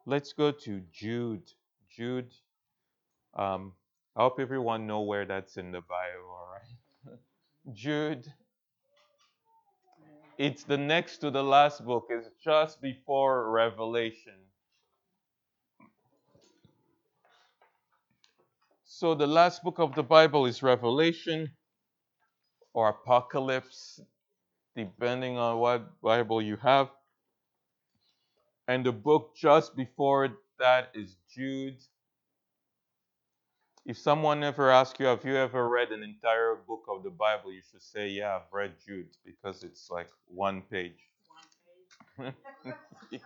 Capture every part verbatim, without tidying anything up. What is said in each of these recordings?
Let's go to Jude. Jude. Um, I hope everyone know where that's in the Bible, all right? Jude. It's the next to the last book. It's just before Revelation. So the last book of the Bible is Revelation or Apocalypse, depending on what Bible you have. And the book just before that is Jude. If someone ever asks you, have you ever read an entire book of the Bible, you should say, yeah, I've read Jude because it's like one page. Yeah.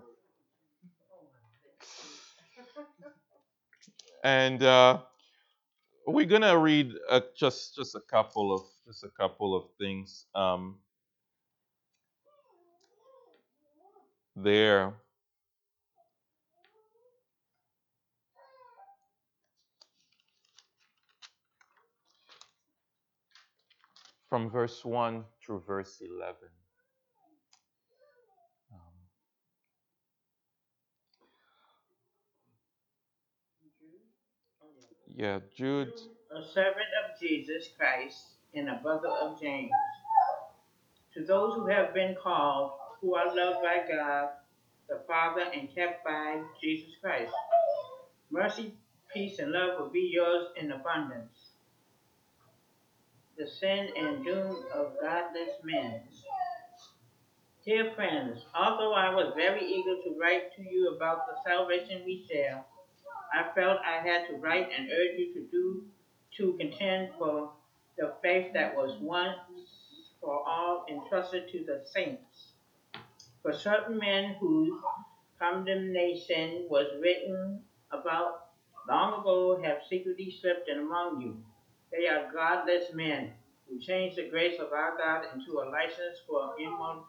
And uh, we're gonna read uh, just just a couple of just a couple of things um, there from verse one through verse eleven. Um, yeah, Jude. A servant of Jesus Christ and a brother of James. To those who have been called, who are loved by God, the Father, and kept by Jesus Christ. Mercy, peace, and love will be yours in abundance. The sin and doom of godless men. Dear friends, although I was very eager to write to you about the salvation we share, I felt I had to write and urge you to do to contend for the faith that was once for all entrusted to the saints. For certain men whose condemnation was written about long ago have secretly slipped in among you. They are godless men who change the grace of our God into a license for immortality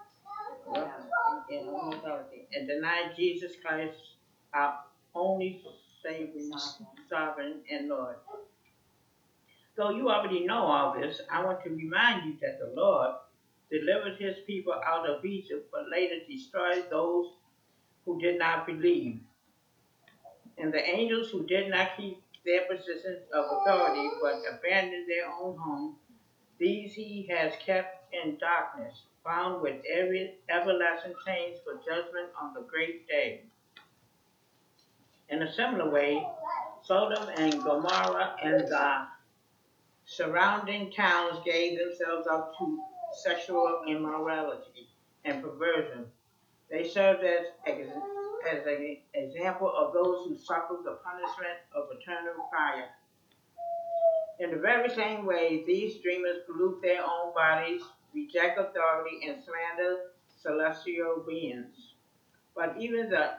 and deny Jesus Christ, our only Savior, Sovereign, and Lord. Though you already know all this, I want to remind you that the Lord delivered his people out of Egypt, but later destroyed those who did not believe. And the angels who did not keep their positions of authority, but abandoned their own home, these he has kept in darkness, bound with every everlasting chains for judgment on the great day. In a similar way, Sodom and Gomorrah and the surrounding towns gave themselves up to sexual immorality and perversion. They served as, ex- as an example of those who suffered the punishment of eternal fire. In the very same way, these dreamers pollute their own bodies, reject authority, and slander celestial beings. But even the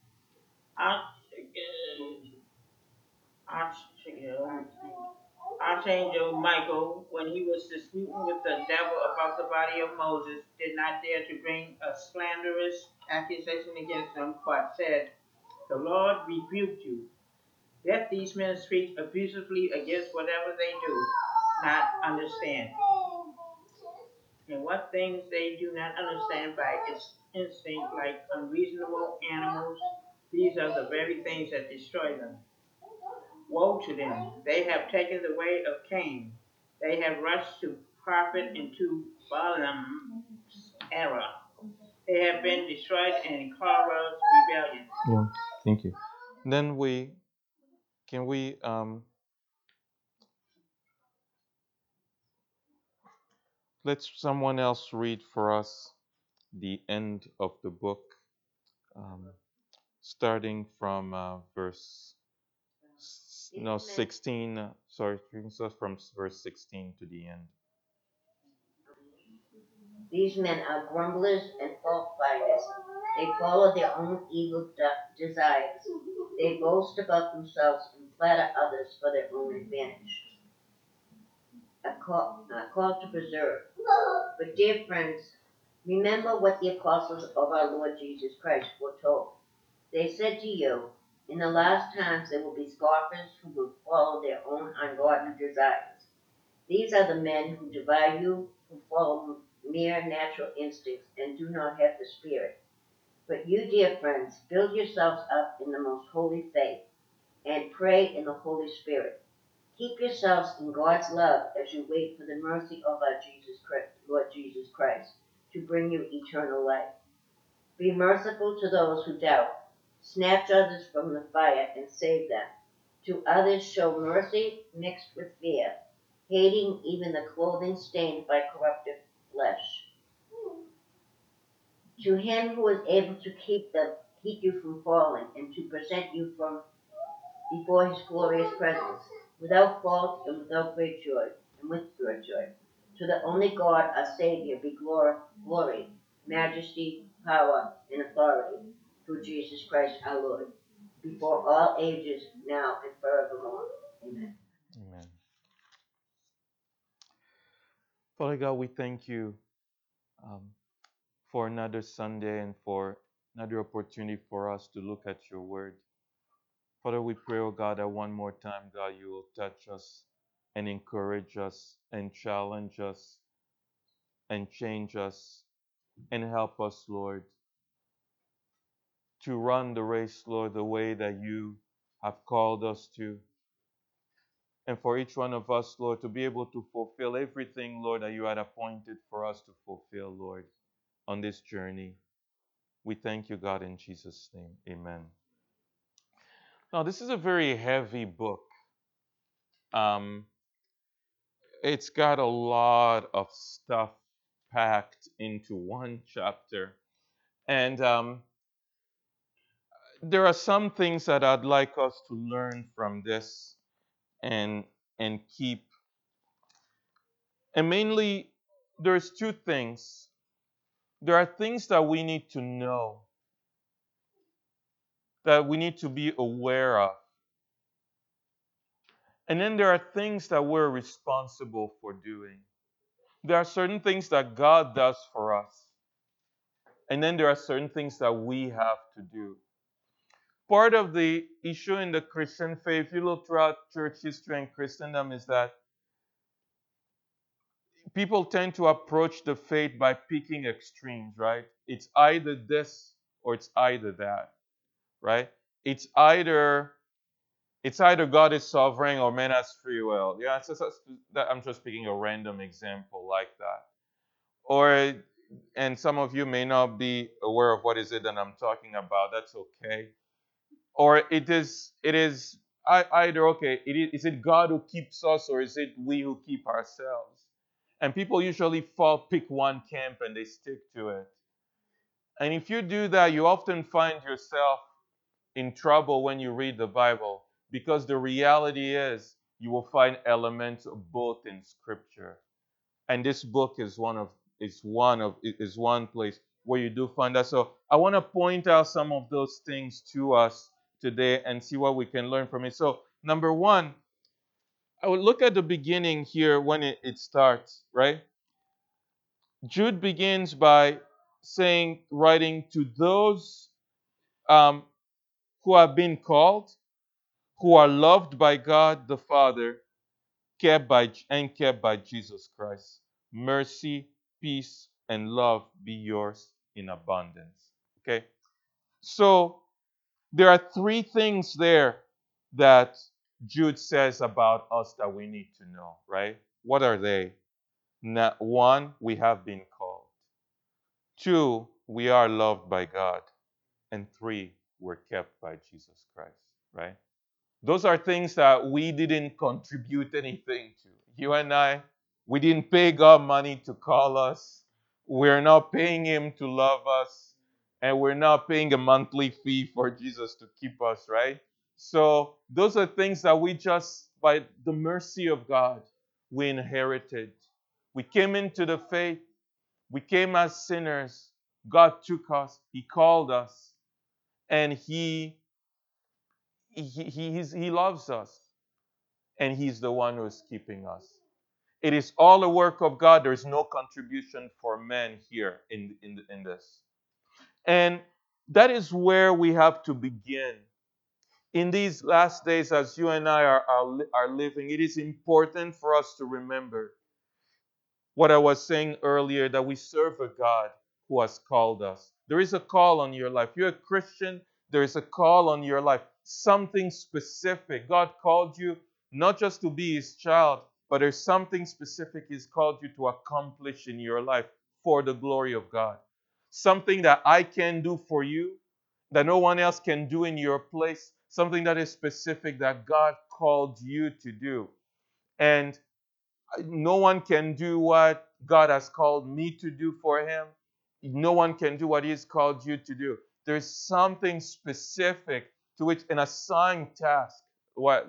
archangel, archangel Michael, when he was disputing with the devil about the body of Moses, did not dare to bring a slanderous accusation against him, but said, "The Lord rebuked you." Yet these men speak abusively against whatever they do not understand. And what things they do not understand by its instinct, like unreasonable animals, these are the very things that destroy them. Woe to them! They have taken the way of Cain. They have rushed to profit into Balaam's error. They have been destroyed in Korah's rebellion. Yeah, thank you. Then we can we um, let someone else read for us the end of the book, um, starting from uh, verse s- no sixteen. Uh, sorry, you can start from verse sixteen to the end. These men are grumblers and fault finders. They follow their own evil de- desires. They boast about themselves and flatter others for their own advantage. A call, a call to preserve. But dear friends, remember what the apostles of our Lord Jesus Christ foretold. They said to you, in the last times there will be scoffers who will follow their own ungodly desires. These are the men who divide you, who follow mere natural instincts and do not have the Spirit. But you, dear friends, build yourselves up in the most holy faith and pray in the Holy Spirit. Keep yourselves in God's love as you wait for the mercy of our Jesus Christ, Lord Jesus Christ to bring you eternal life. Be merciful to those who doubt. Snatch others from the fire and save them. To others show mercy mixed with fear, hating even the clothing stained by corruptive flesh. To him who is able to keep them, keep you from falling, and to present you from before his glorious presence, without fault and without great joy, and with great joy. To the only God, our Savior, be glory, majesty, power, and authority, through Jesus Christ our Lord, before all ages, now and forevermore. Amen. Amen. Father God, we thank you um, for another Sunday and for another opportunity for us to look at your word. Father, we pray, oh God, that one more time, God, you will touch us and encourage us and challenge us and change us and help us, Lord, to run the race, Lord, the way that you have called us to. And for each one of us, Lord, to be able to fulfill everything, Lord, that you had appointed for us to fulfill, Lord, on this journey. We thank you, God, in Jesus' name. Amen. Now, this is a very heavy book. Um, it's got a lot of stuff packed into one chapter. And um, there are some things that I'd like us to learn from this and and keep. And mainly, there's two things. There are things that we need to know, that we need to be aware of. And then there are things that we're responsible for doing. There are certain things that God does for us. And then there are certain things that we have to do. Part of the issue in the Christian faith, if you look throughout church history and Christendom, is that people tend to approach the faith by picking extremes, right? It's either this or it's either that, right? It's either it's either God is sovereign or man has free will. Yeah, it's just, I'm just picking a random example like that. Or, and some of you may not be aware of what is it that I'm talking about. That's okay. Or it is it is either okay. It is, is it God who keeps us or is it we who keep ourselves? And people usually fall pick one camp and they stick to it. And if you do that, you often find yourself in trouble when you read the Bible, because the reality is you will find elements of both in Scripture. And this book is one of is one of is one place where you do find that. So I want to point out some of those things to us today and see what we can learn from it. So number one, I would look at the beginning here when it, it starts, right? Jude begins by saying, writing to those um, who have been called, who are loved by God the Father, kept by and kept by Jesus Christ. Mercy, peace, and love be yours in abundance. Okay? So there are three things there that Jude says about us that we need to know, right? What are they? Na- One, we have been called. Two, we are loved by God. And three, we're kept by Jesus Christ, right? Those are things that we didn't contribute anything to. You and I, we didn't pay God money to call us. We're not paying Him to love us. And we're not paying a monthly fee for Jesus to keep us, right? So those are things that we just, by the mercy of God, we inherited. We came into the faith. We came as sinners. God took us. He called us. And He he, he, he's, he loves us, and He's the one who is keeping us. It is all the work of God. There is no contribution for man here in, in, in this. And that is where we have to begin. In these last days, as you and I are, are, are living, it is important for us to remember what I was saying earlier, that we serve a God who has called us. There is a call on your life. You're a Christian, there is a call on your life. Something specific. God called you not just to be his child, but there's something specific he's called you to accomplish in your life for the glory of God. Something that I can do for you, that no one else can do in your place. Something that is specific that God called you to do. And no one can do what God has called me to do for him. No one can do what he's called you to do. There's something specific to which an assigned task, what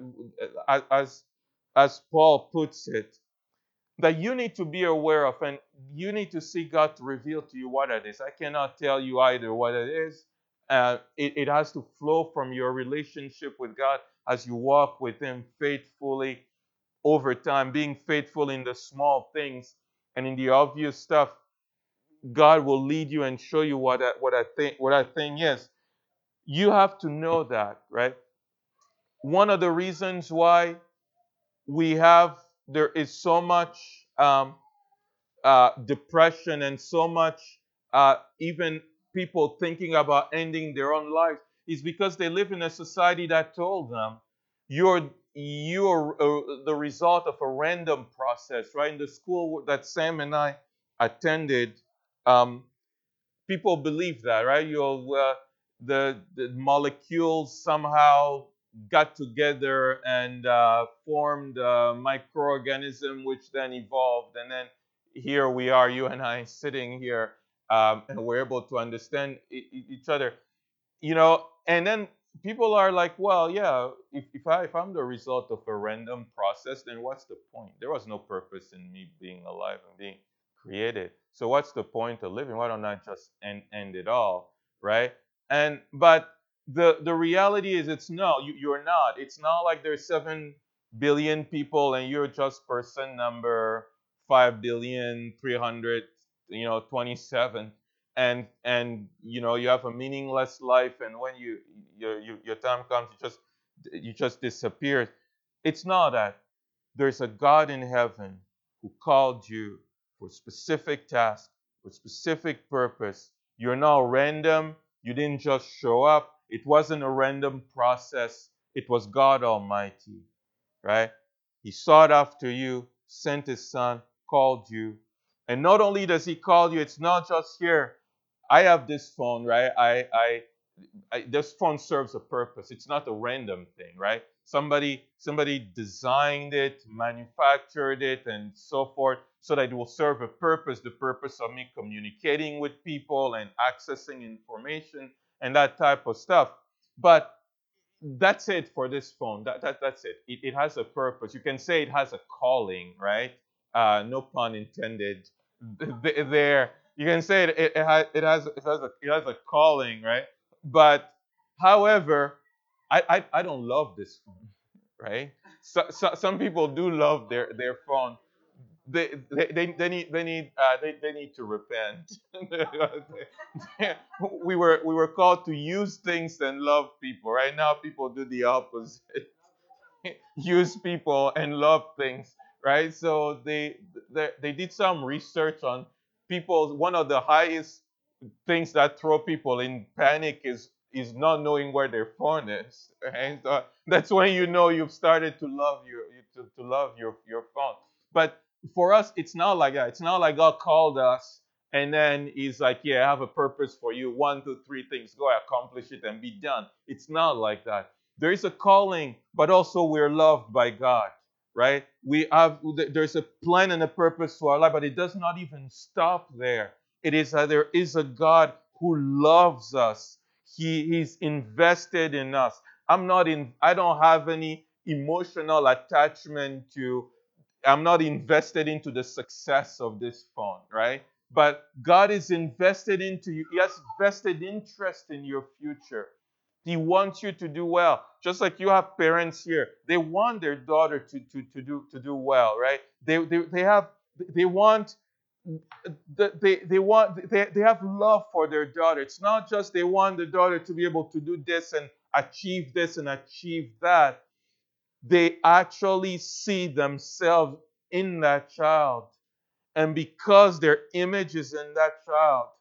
as as Paul puts it, that you need to be aware of, and you need to seek God to reveal to you what it is. I cannot tell you either what it is. Uh, it, it has to flow from your relationship with God as you walk with him faithfully over time, being faithful in the small things and in the obvious stuff. God will lead you and show you what that, what that thing what that thing is. You have to know that, right? One of the reasons why we have there is so much um, uh, depression and so much uh, even people thinking about ending their own lives is because they live in a society that told them you're you're uh, the result of a random process, right? In the school that Sam and I attended, um, people believe that, right? You'll uh, the the molecules somehow got together and uh, formed a microorganism, which then evolved, and then here we are, you and I, sitting here, um, and we're able to understand e- e- each other, you know. And then people are like, well, yeah, if, if i if I'm the result of a random process, then what's the point? There was no purpose in me being alive and being created, so what's the point of living? Why don't I just end, end it all, right? And but the the reality is, it's no, you, you're not. It's not like there's seven billion people and you're just person number five billion three hundred, you know, twenty-seven, and and you know, you have a meaningless life, and when you your your, your time comes, you just you just disappear. It's not that. There's a God in heaven who called you for a specific task, for a specific purpose. You're not random. You didn't just show up. It wasn't a random process. It was God Almighty, right? He sought after you, sent his son, called you. And not only does he call you, it's not just here. I have this phone, right? I, I, I this phone serves a purpose. It's not a random thing, right? Somebody, somebody designed it, manufactured it, and so forth, so that it will serve a purpose. The purpose of me communicating with people and accessing information and that type of stuff. But that's it for this phone. That, that that's it. it. It has a purpose. You can say it has a calling, right? Uh, no pun intended. There, you can say it. It, it has it has it has a it has a calling, right? But however, I I, I don't love this phone, right? So, so, some people do love their their phone. They they, they, they need they need uh, they, they need to repent. we were we were called to use things and love people. Right now, people do the opposite. Use people and love things. Right. So they, they they did some research on people. One of the highest things that throw people in panic is is not knowing where their phone is. Right? So that's when you know you've started to love your to, to love your your phone. But for us, it's not like that. It's not like God called us and then he's like, yeah, I have a purpose for you. One, two, three things. Go accomplish it and be done. It's not like that. There is a calling, but also we're loved by God, right? We have there's a plan and a purpose to our life, but it does not even stop there. It is that there is a God who loves us. He, he's invested in us. I'm not in, I don't have any emotional attachment to, I'm not invested into the success of this phone, right? But God is invested into you. He has vested interest in your future. He wants you to do well. Just like you have parents here. They want their daughter to, to, to do to do well, right? They, they, they have they want they, they want they, they have love for their daughter. It's not just they want the daughter to be able to do this and achieve this and achieve that. They actually see themselves in that child. And because their image is in that child,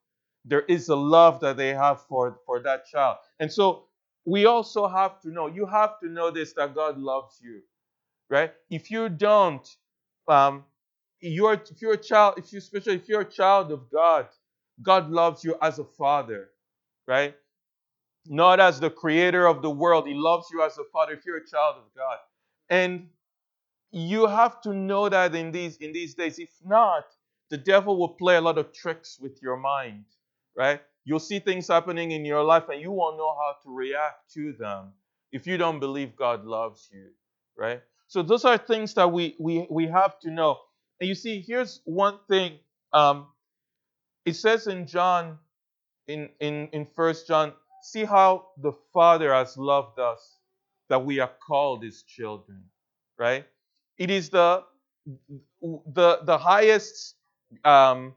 There is a love that they have for, for that child. And so we also have to know, you have to know this, that God loves you, right? If you don't, um, you're, if you're a child, if you, especially if you're a child of God, God loves you as a father, right? Not as the creator of the world. He loves you as a father if you're a child of God. And you have to know that in these in these days. If not, the devil will play a lot of tricks with your mind, right? You'll see things happening in your life and you won't know how to react to them if you don't believe God loves you, right? So those are things that we we we have to know. And you see, here's one thing. Um, it says in John, in in in First John, see how the Father has loved us, that we are called His children, right? It is the the the highest um,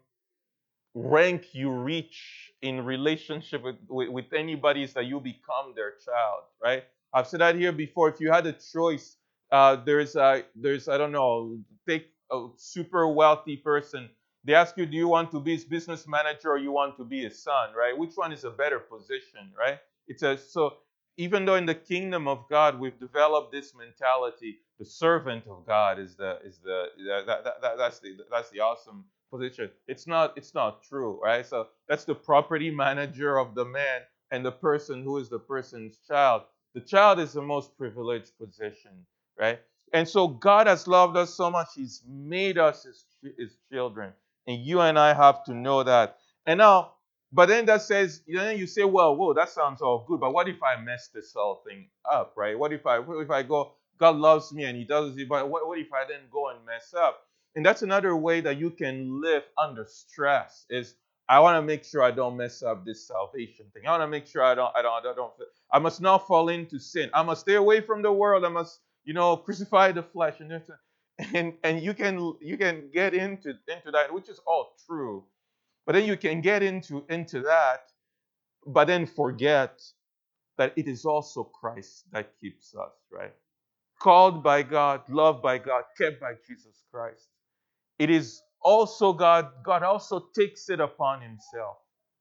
rank you reach in relationship with, with, with anybody is that you become their child, right? I've said that here before. If you had a choice, uh, there's a there's I don't know, take a super wealthy person. They ask you, do you want to be his business manager or you want to be his son, right? Which one is a better position, right? It's a so even though in the kingdom of God we've developed this mentality, the servant of God is the is the that, that, that, that's the that's the awesome position. It's not it's not true, right? So that's the property manager of the man and the person who is the person's child. The child is the most privileged position, right? And so God has loved us so much, He's made us His, his children. And you and I have to know that. And now, but then that says, then you say, well, whoa, that sounds all good. But what if I mess this whole thing up, right? What if I what if I go, God loves me and He does it, but what, what if I then go and mess up? And that's another way that you can live under stress is I want to make sure I don't mess up this salvation thing. I want to make sure I don't, I don't, I don't, I must not fall into sin. I must stay away from the world. I must, you know, crucify the flesh. And and and you can you can get into into that, which is all true. But then you can get into into that, but then forget that it is also Christ that keeps us, right? Called by God, loved by God, kept by Jesus Christ. It is also God, God also takes it upon Himself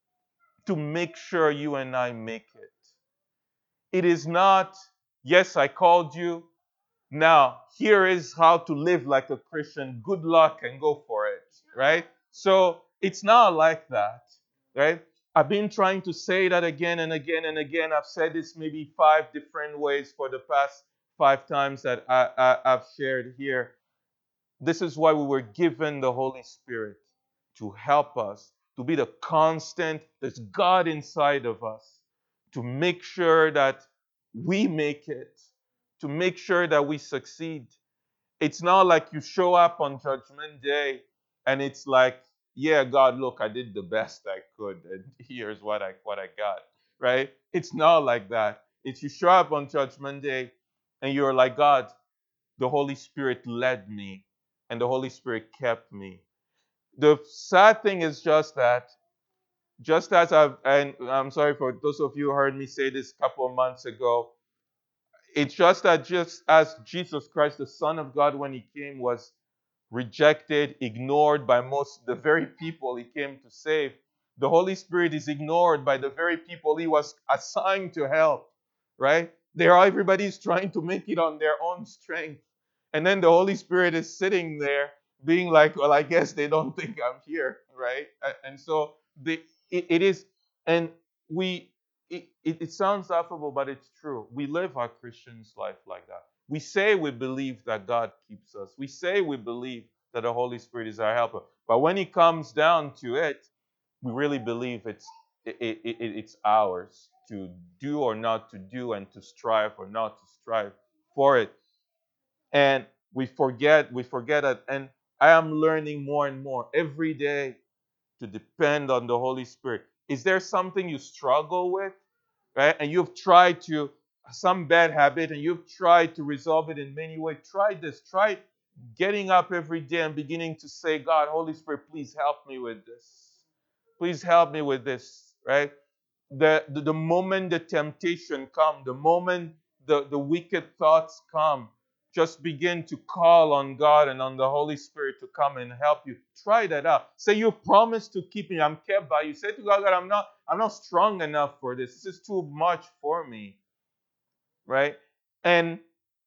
to make sure you and I make it. It is not, yes, I called you. Now, here is how to live like a Christian. Good luck and go for it, right? So it's not like that, right? I've been trying to say that again and again and again. I've said this maybe five different ways for the past five times that I, I, I've shared here. This is why we were given the Holy Spirit to help us, to be the constant, there's God inside of us, to make sure that we make it, to make sure that we succeed. It's not like you show up on Judgment Day and it's like, yeah, God, look, I did the best I could, and here's what I what I got, right? It's not like that. It's you show up on Judgment Day and you're like, God, the Holy Spirit led me and the Holy Spirit kept me. The sad thing is just that, just as I've, and I'm sorry for those of you who heard me say this a couple of months ago, it's just that just as Jesus Christ, the Son of God, when He came, was rejected, ignored by most the very people He came to save, the Holy Spirit is ignored by the very people He was assigned to help, right? There, everybody's trying to make it on their own strength. And then the Holy Spirit is sitting there being like, well, I guess they don't think I'm here, right? And so they, it, it is, and we, it, it, it sounds laughable, but it's true. We live our Christian's life like that. We say we believe that God keeps us. We say we believe that the Holy Spirit is our helper. But when it comes down to it, we really believe it's it, it, it, it's ours to do or not to do, and to strive or not to strive for it. And we forget, we forget that. And I am learning more and more every day to depend on the Holy Spirit. Is there something you struggle with, right? And you've tried to, some bad habit, and you've tried to resolve it in many ways. Try this. Try getting up every day and beginning to say, God, Holy Spirit, please help me with this. Please help me with this, right? The, the, the moment the temptation come, the moment the, the wicked thoughts come, just begin to call on God and on the Holy Spirit to come and help you. Try that out. Say you promise to keep me. I'm kept by you. Say to God, God, I'm not, I'm not strong enough for this. This is too much for me. Right? And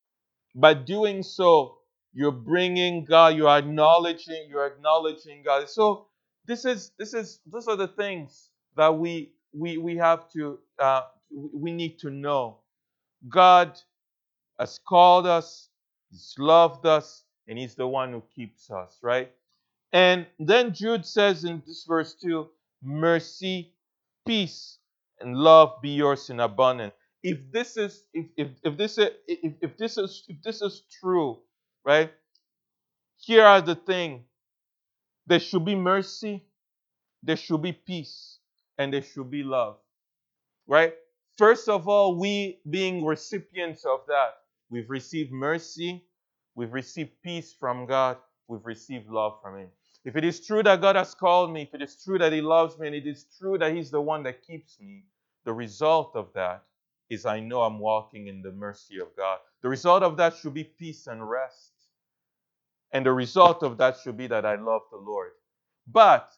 by doing so, you're bringing God, you're acknowledging, you're acknowledging God. So this is, this is, those are the things that we, we, we have to, uh, we need to know. God has called us, He's loved us, and He's the one who keeps us, right? And then Jude says in this verse two, mercy, peace, and love be yours in abundance. If this is if if, if this is if, if this is if this is true, right? Here are the thing. There should be mercy, there should be peace, and there should be love. Right? First of all, we being recipients of that, we've received mercy, we've received peace from God, we've received love from Him. If it is true that God has called me, if it is true that He loves me, and it is true that He's the one that keeps me, the result of that is I know I'm walking in the mercy of God. The result of that should be peace and rest. And the result of that should be that I love the Lord. But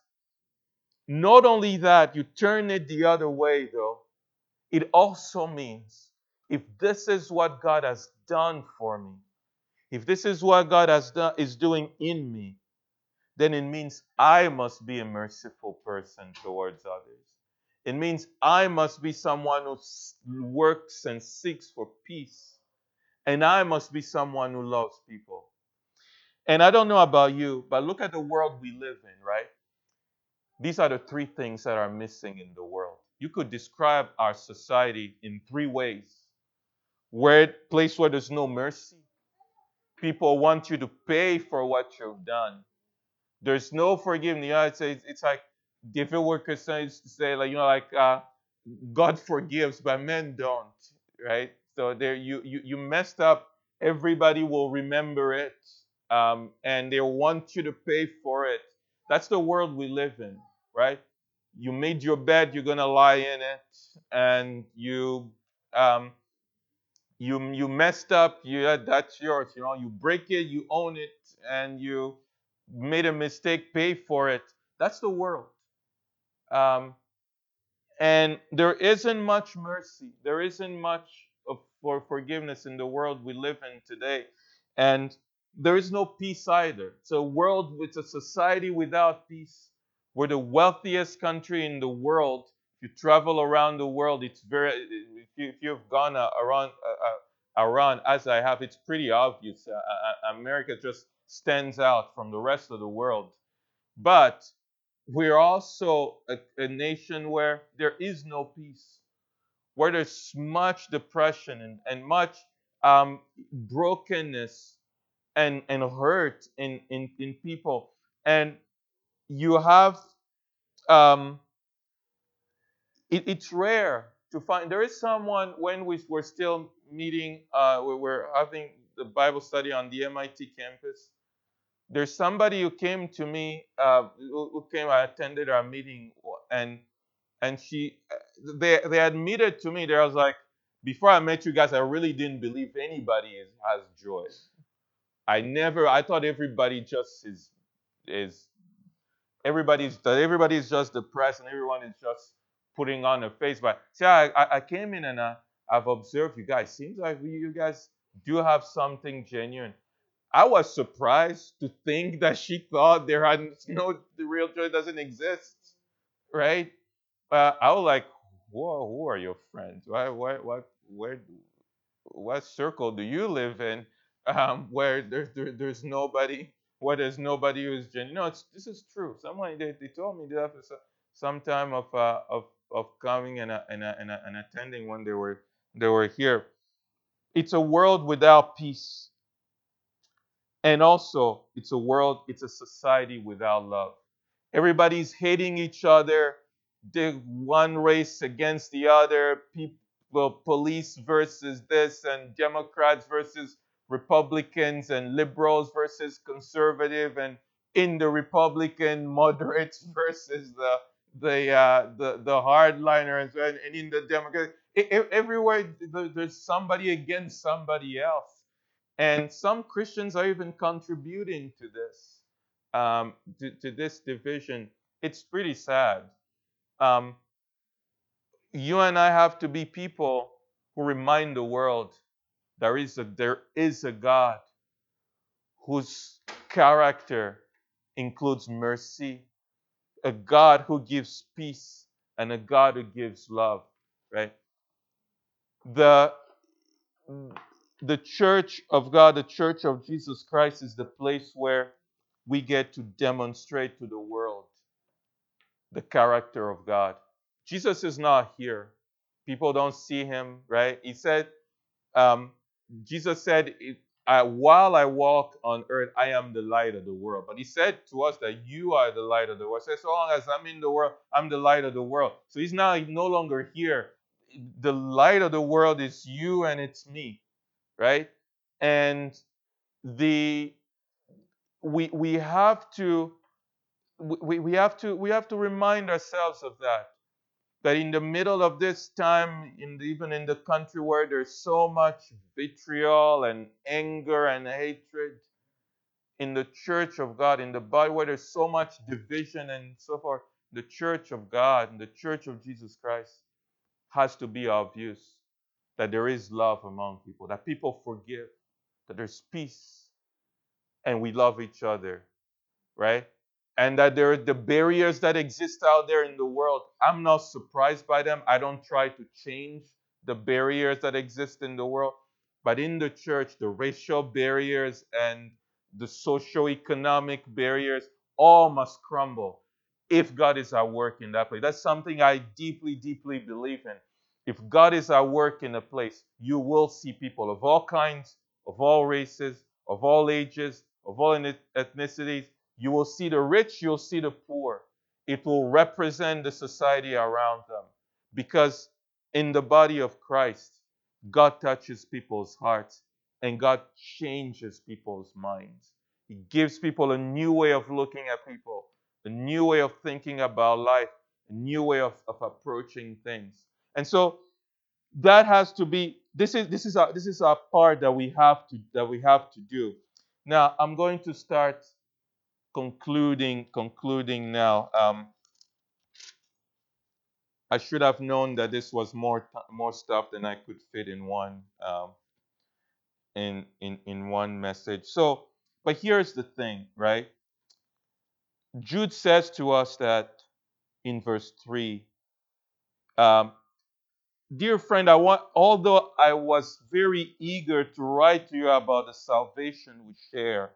not only that, you turn it the other way, though. It also means if this is what God has done for me, if this is what God has done is doing in me, then it means I must be a merciful person towards others. It means I must be someone who works and seeks for peace. And I must be someone who loves people. And I don't know about you, but look at the world we live in, right? These are the three things that are missing in the world. You could describe our society in three ways. Where place where there's no mercy. People want you to pay for what you've done. There's no forgiveness. You know, it's, it's like if it were Christians to say, like, you know, like uh, God forgives, but men don't, right? So there, you you you messed up. Everybody will remember it, um, and they want you to pay for it. That's the world we live in, right? You made your bed, you're gonna lie in it, and you um, you you messed up, you that's yours, you know, you break it, you own it, and you made a mistake, pay for it. That's the world. Um, and there isn't much mercy. There isn't much of, for forgiveness in the world we live in today. And there is no peace either. It's a world, it's a society without peace. We're the wealthiest country in the world. If you travel around the world, it's very, if, you, if you've gone uh, around, uh, uh, around, as I have, it's pretty obvious. Uh, uh, America just stands out from the rest of the world. But we're also a, a nation where there is no peace, where there's much depression and, and much um, brokenness and, and hurt in, in, in people. And you have, um, it, it's rare to find, there is someone when we were still meeting, uh, we were having the Bible study on the M I T campus. There's somebody who came to me, uh, who, who came, I attended our meeting, and and she, they they admitted to me, there was like, before I met you guys, I really didn't believe anybody is, has joy. I never, I thought everybody just is, is everybody's, that everybody's just depressed and everyone is just putting on a face. But see, I, I I came in and I, I've observed you guys. Seems like you guys do have something genuine. I was surprised to think that she thought there had no, the real joy doesn't exist, right? Uh, I was like, whoa, who are your friends? Why, why, what, where, what circle do you live in, um, where there's there, there's nobody, where there's nobody who's genuine? No, it's, this is true. Someone they, they told me that after some time of uh, of of coming and uh, and, uh, and, uh, and attending when they were they were here. It's a world without peace. And also, it's a world, it's a society without love. Everybody's hating each other, the one race against the other, people, police versus this, and Democrats versus Republicans, and liberals versus conservative, and in the Republican moderates versus the the uh, the the hardliners, and, and in the Democrat, e- e- everywhere there's somebody against somebody else. And some Christians are even contributing to this, um, to, to this division. It's pretty sad. Um, you and I have to be people who remind the world there is a there is a God whose character includes mercy, a God who gives peace, and a God who gives love, right? The the church of God, the church of Jesus Christ is the place where we get to demonstrate to the world the character of God. Jesus is not here. People don't see him, right? He said, um, Jesus said, I, while I walk on earth, I am the light of the world. But he said to us that you are the light of the world. So as long as I'm in the world, I'm the light of the world. So he's now no longer here. The light of the world is you and it's me, right? And the we we have to we, we have to we have to remind ourselves of that. That in the middle of this time, in the, even in the country where there's so much vitriol and anger and hatred, in the church of God, in the body where there's so much division and so forth, the church of God and the church of Jesus Christ has to be obvious that there is love among people, that people forgive, that there's peace, and we love each other, right? And that there are the barriers that exist out there in the world. I'm not surprised by them. I don't try to change the barriers that exist in the world. But in the church, the racial barriers and the socio-economic barriers all must crumble if God is at work in that place. That's something I deeply, deeply believe in. If God is at work in a place, you will see people of all kinds, of all races, of all ages, of all ethnicities. You will see the rich, you'll see the poor. It will represent the society around them. Because in the body of Christ, God touches people's hearts and God changes people's minds. He gives people a new way of looking at people, a new way of thinking about life, a new way of, of approaching things. And so that has to be this is this is a this is a part that we have to that we have to do. Now I'm going to start concluding concluding now. Um, I should have known that this was more more stuff than I could fit in one um, in in in one message. So, but here's the thing, right? Jude says to us that in verse three, um, dear friend, I want although I was very eager to write to you about the salvation we share,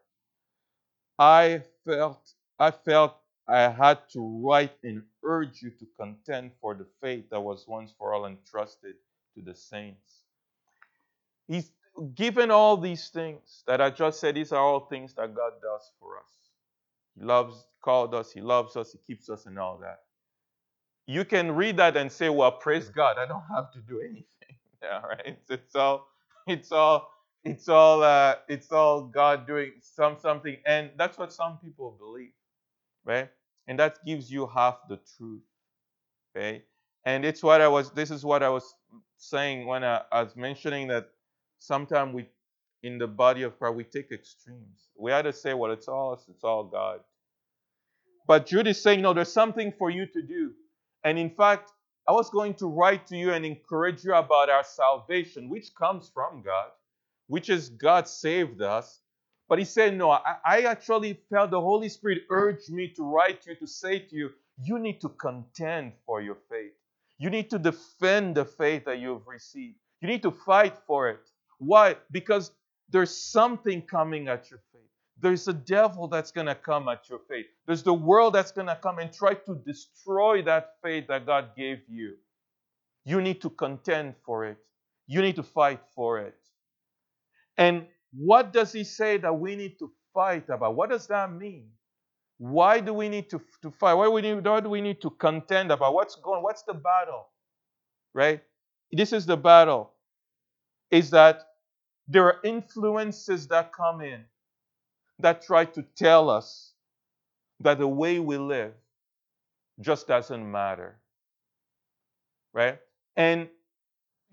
I felt I felt I had to write and urge you to contend for the faith that was once for all entrusted to the saints. He's given all these things that I just said. These are all things that God does for us. He loves, called us, He loves us, He keeps us, and all that. You can read that and say, "Well, praise God, I don't have to do anything." Yeah, right. It's, it's all, it's all, it's all, uh, it's all God doing some something, and that's what some people believe, right? And that gives you half the truth, okay? And it's what I was. This is what I was saying when I, I was mentioning that sometimes we, in the body of Christ, we take extremes. We either say, "Well, it's all us, it's all God." But Jude is saying, no, there's something for you to do. And in fact, I was going to write to you and encourage you about our salvation, which comes from God, which is God saved us. But he said, no, I, I actually felt the Holy Spirit urge me to write to you, to say to you, you need to contend for your faith. You need to defend the faith that you've received. You need to fight for it. Why? Because there's something coming at your faith. There's a devil that's going to come at your faith. There's the world that's going to come and try to destroy that faith that God gave you. You need to contend for it. You need to fight for it. And what does he say that we need to fight about? What does that mean? Why do we need to, to fight? Why, we need, why do we need to contend about? What's going? What's the battle? Right? This is the battle. Is that there are influences that come in that try to tell us that the way we live just doesn't matter, right? And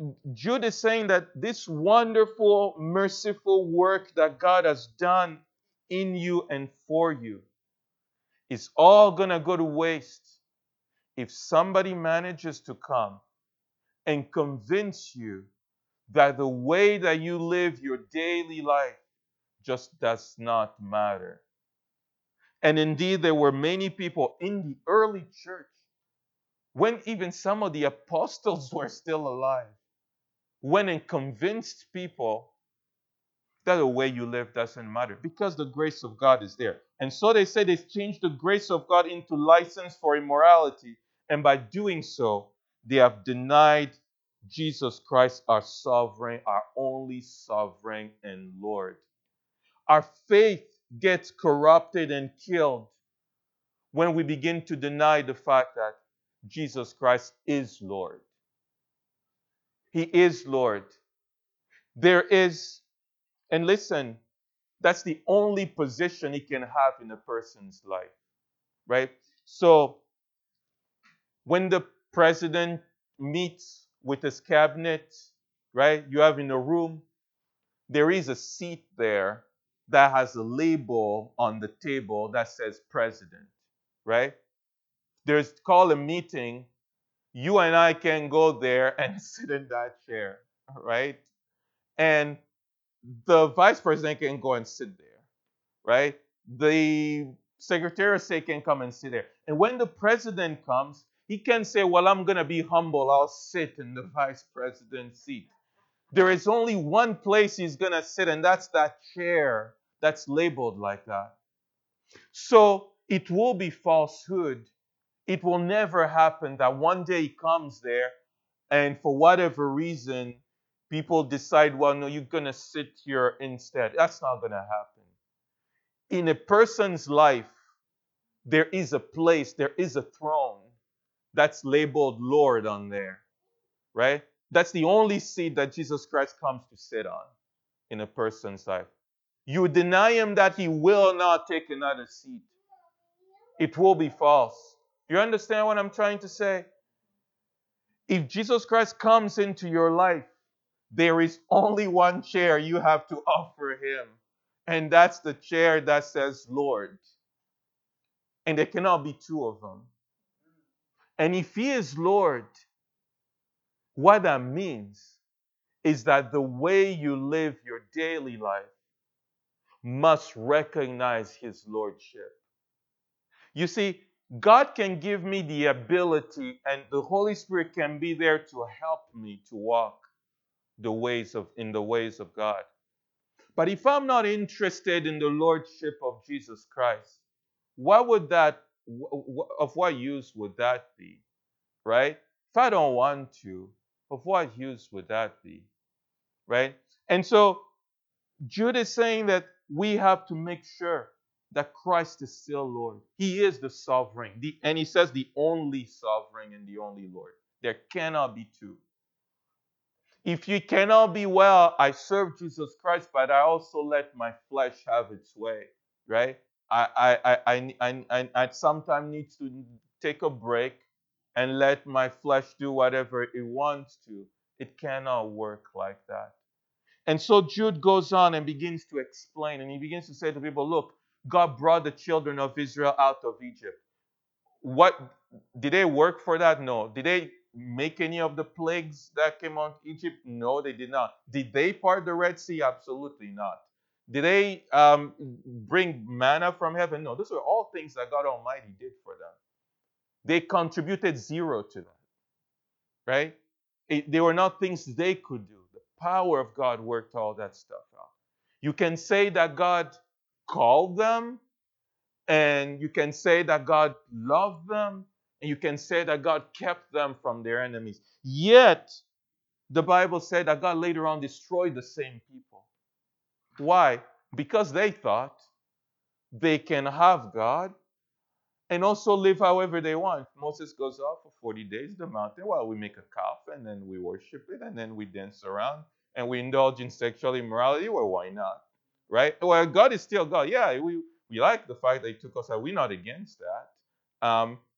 Jude is saying that this wonderful, merciful work that God has done in you and for you is all going to go to waste if somebody manages to come and convince you that the way that you live your daily life just does not matter. And indeed, there were many people in the early church, when even some of the apostles were still alive, went and convinced people that the way you live doesn't matter because the grace of God is there. And so they say they changed the grace of God into license for immorality. And by doing so, they have denied Jesus Christ, our sovereign, our only sovereign and Lord. Our faith gets corrupted and killed when we begin to deny the fact that Jesus Christ is Lord. He is Lord. There is, and listen, that's the only position he can have in a person's life, right? So when the president meets with his cabinet, right, you have in a room, there is a seat there that has a label on the table that says president, right? There's called a meeting. You and I can go there and sit in that chair, right? And the vice president can go and sit there, right? The secretary of state can come and sit there. And when the president comes, he can say, well, I'm going to be humble. I'll sit in the vice president's seat. There is only one place he's going to sit, and that's that chair that's labeled like that. So it will be falsehood. It will never happen that one day he comes there, and for whatever reason, people decide, well, no, you're going to sit here instead. That's not going to happen. In a person's life, there is a place, there is a throne that's labeled Lord on there, right? That's the only seat that Jesus Christ comes to sit on in a person's life. You deny him that he will not take another seat. It will be false. You understand what I'm trying to say? If Jesus Christ comes into your life, there is only one chair you have to offer him. And that's the chair that says Lord. And there cannot be two of them. And if he is Lord, what that means is that the way you live your daily life must recognize his lordship. You see, God can give me the ability, and the Holy Spirit can be there to help me to walk the ways of in the ways of God. But if I'm not interested in the lordship of Jesus Christ, what would that of what use would that be? Right? If I don't want to, of what use would that be? Right? And so Jude is saying that we have to make sure that Christ is still Lord. He is the sovereign. The, and he says the only sovereign and the only Lord. There cannot be two. If you cannot be, well, I serve Jesus Christ, but I also let my flesh have its way, right? I I I I, I, I, I sometimes need to take a break and let my flesh do whatever it wants to. It cannot work like that. And so Jude goes on and begins to explain, and he begins to say to people, look, God brought the children of Israel out of Egypt. What did they work for that? No. Did they make any of the plagues that came on Egypt? No, they did not. Did they part the Red Sea? Absolutely not. Did they um, bring manna from heaven? No. Those are all things that God Almighty did for them. They contributed zero to that, right? It, they were not things they could do. The power of God worked all that stuff out. You can say that God called them, and you can say that God loved them, and you can say that God kept them from their enemies. Yet, the Bible said that God later on destroyed the same people. Why? Because they thought they can have God and also live however they want. Moses goes off for forty days to the mountain while we make a calf and then we worship it and then we dance around and we indulge in sexual immorality. Well, why not? Right? Well, God is still God. Yeah, we, we like the fact that he took us out. We're not against that. Um,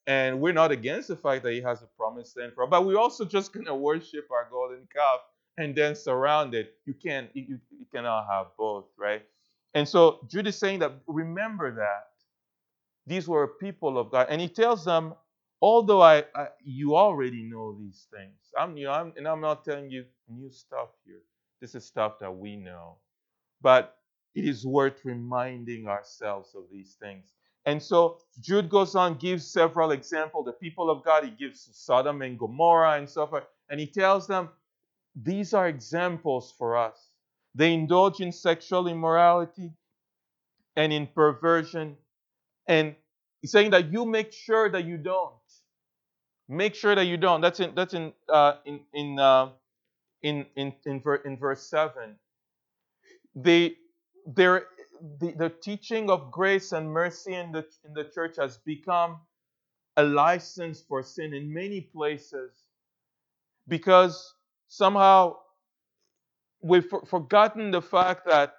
And we're not against the fact that he has a promised land for us, but we're also just going to worship our golden calf and then surround it. You can't, you, you cannot have both, right? And so Jude is saying that remember that these were people of God, and he tells them, although I, I you already know these things, I'm you know, I'm, and I'm not telling you new stuff here. This is stuff that we know, but it is worth reminding ourselves of these things. And so Jude goes on, gives several examples. The people of God, he gives Sodom and Gomorrah and so forth, and he tells them these are examples for us. They indulge in sexual immorality and in perversion, and he's saying that you make sure that you don't. Make sure that you don't. That's in that's in uh, in in, uh, in in in ver, in verse seven. They there the, the teaching of grace and mercy in the in the church has become a license for sin in many places because somehow we've for, forgotten the fact that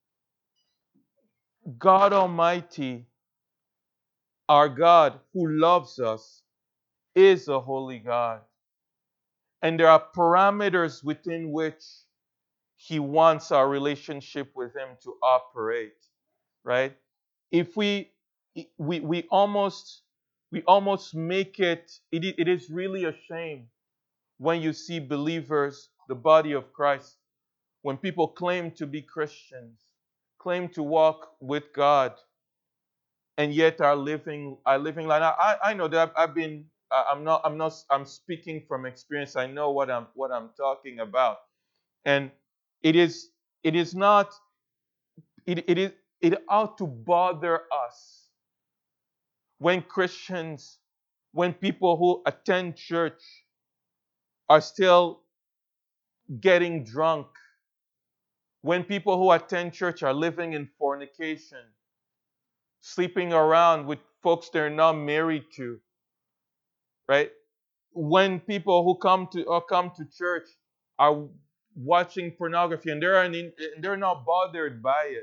God Almighty, our God who loves us, is a holy God. And there are parameters within which he wants our relationship with him to operate, right? If we we we almost we almost make it it, it is really a shame when you see believers, the body of Christ, when people claim to be Christians, claim to walk with God, and yet are living are living like I I know that I've, I've been I'm not I'm not I'm speaking from experience. I know what I'm what I'm talking about. And it is it is not it, it is it ought to bother us when Christians, when people who attend church are still getting drunk, when people who attend church are living in fornication, sleeping around with folks they're not married to, right? When people who come to or come to church are watching pornography and they're in, they're not bothered by it.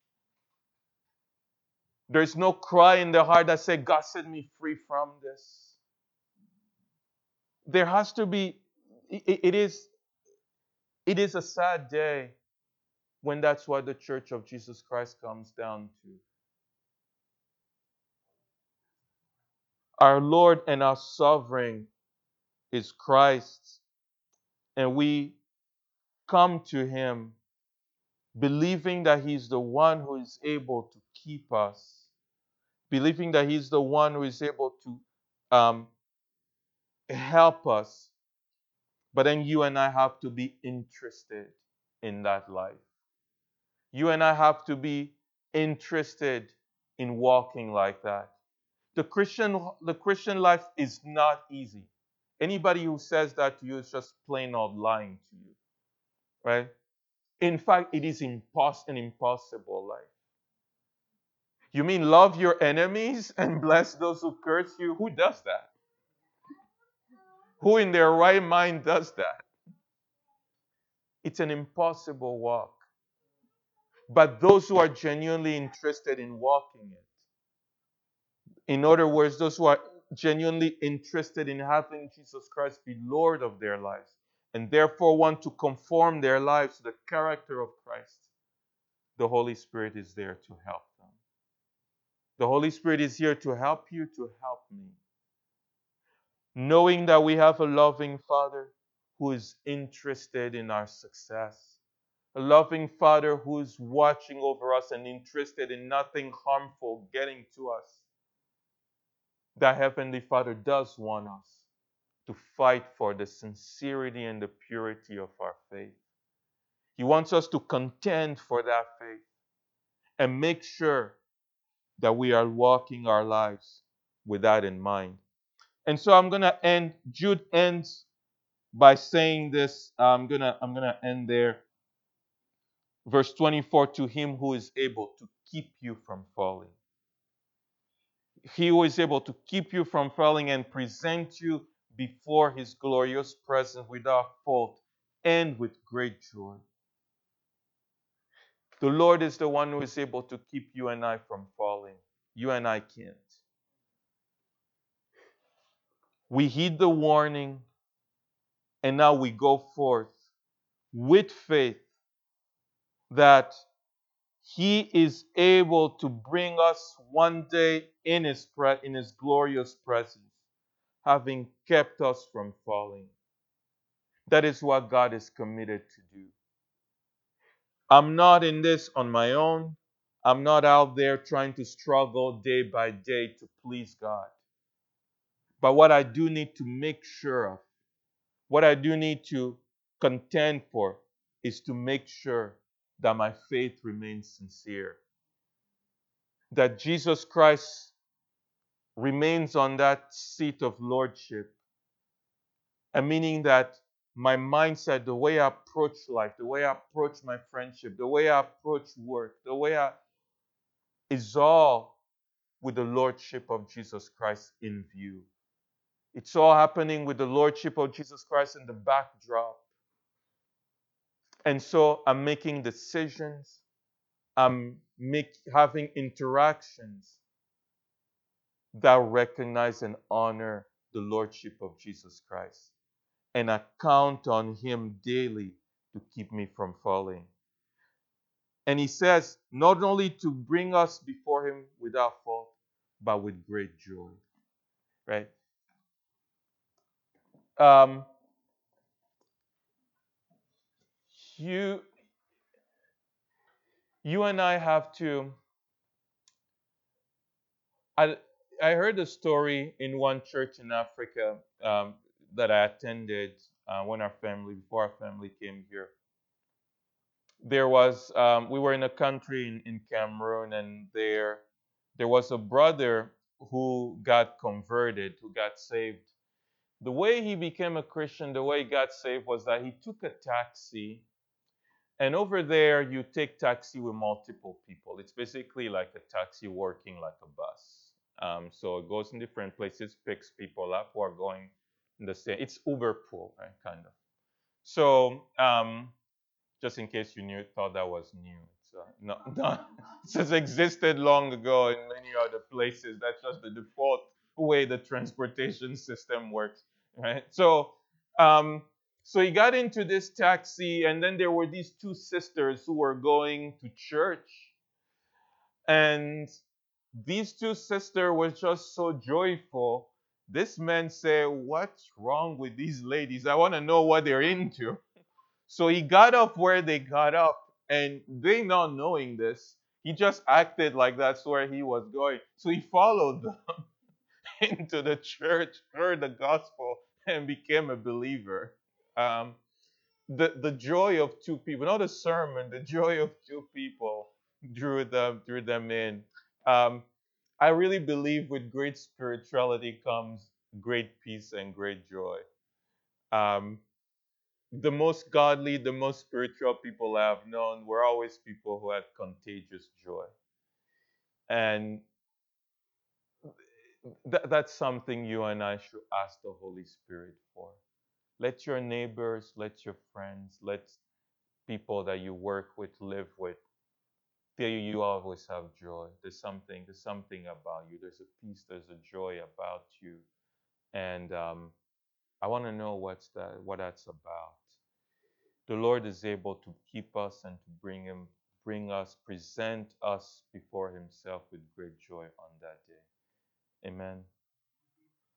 There's no cry in their heart that say, God set me free from this. There has to be, it, it is it is a sad day when that's what the Church of Jesus Christ comes down to. Our Lord and our Sovereign is Christ, and we come to him believing that he's the one who is able to keep us, believing that he's the one who is able to um, help us. But then you and I have to be interested in that life. You and I have to be interested in walking like that. The Christian, the Christian life is not easy. Anybody who says that to you is just plain old lying to you, right? In fact, it is impos- an impossible life. You mean love your enemies and bless those who curse you? Who does that? Who in their right mind does that? It's an impossible walk. But those who are genuinely interested in walking it, in other words, those who are genuinely interested in having Jesus Christ be Lord of their lives, and therefore want to conform their lives to the character of Christ, the Holy Spirit is there to help them. The Holy Spirit is here to help you, to help me. Knowing that we have a loving Father who is interested in our success, a loving Father who is watching over us and interested in nothing harmful getting to us. That Heavenly Father does want us to fight for the sincerity and the purity of our faith. He wants us to contend for that faith and make sure that we are walking our lives with that in mind. And so I'm going to end, Jude ends by saying this. I'm going to I'm going to end there. Verse twenty-four, to him who is able to keep you from falling. He who is able to keep you from falling and present you before his glorious presence without fault and with great joy. The Lord is the one who is able to keep you and I from falling. You and I can't. We heed the warning, and now we go forth with faith that He is able to bring us one day in His pre- in His glorious presence, having kept us from falling. That is what God is committed to do. I'm not in this on my own. I'm not out there trying to struggle day by day to please God. But what I do need to make sure of, what I do need to contend for, is to make sure that my faith remains sincere. That Jesus Christ remains on that seat of lordship. And meaning that my mindset, the way I approach life, the way I approach my friendship, the way I approach work, the way I is all with the lordship of Jesus Christ in view. It's all happening with the lordship of Jesus Christ in the backdrop. And so I'm making decisions, I'm make, having interactions that recognize and honor the lordship of Jesus Christ. And I count on Him daily to keep me from falling. And He says, not only to bring us before Him without fault, but with great joy. Right? Um, you, you and I have to. I, I heard a story in one church in Africa um, that I attended uh, when our family, before our family came here. There was, um, we were in a country in, in Cameroon, and there, there was a brother who got converted, who got saved. The way he became a Christian, the way he got saved was that he took a taxi. And over there, you take taxi with multiple people. It's basically like a taxi working like a bus. Um, so it goes in different places, picks people up who are going in the same. It's Uber pool, right? Kind of. So um, just in case you knew, thought that was new. It's uh, no, no, it has existed long ago in many other places. That's just the default way the transportation system works, right? So, um, so he got into this taxi, and then there were these two sisters who were going to church, and these two sisters were just so joyful. This man said, "What's wrong with these ladies? I want to know what they're into." So he got up where they got up, and they not knowing this, he just acted like that's where he was going. So he followed them into the church, heard the gospel, and became a believer. Um, the the joy of two people, not a sermon, the joy of two people drew them drew them in. Um, I really believe with great spirituality comes great peace and great joy. Um, the most godly, the most spiritual people I have known were always people who had contagious joy. And th- that's something you and I should ask the Holy Spirit for. Let your neighbors, let your friends, let people that you work with, live with, feel you, you always have joy. There's something, there's something about you. There's a peace, there's a joy about you. And um, I want to know what's that, what that's about. The Lord is able to keep us and to bring him, bring us, present us before Himself with great joy on that day. Amen.